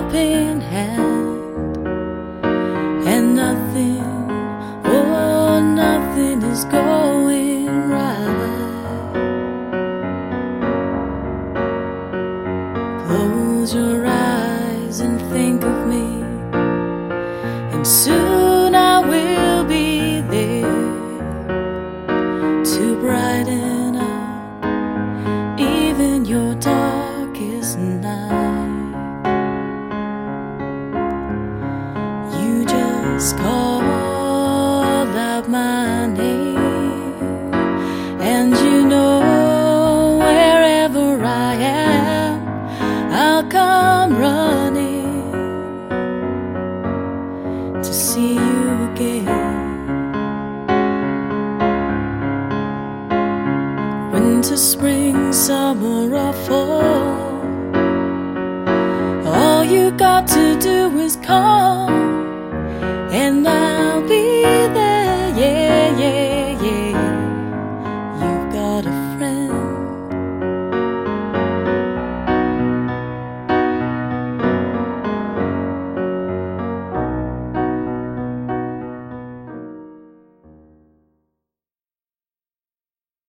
helping hand, and nothing, oh, nothing is going right. Close your eyes and think of me, and soon I will be there to brighten up even your darkest night. You just call out my name, and you know wherever I am, I'll come running to see you again. Winter, spring, summer or fall, all you got to do is come, and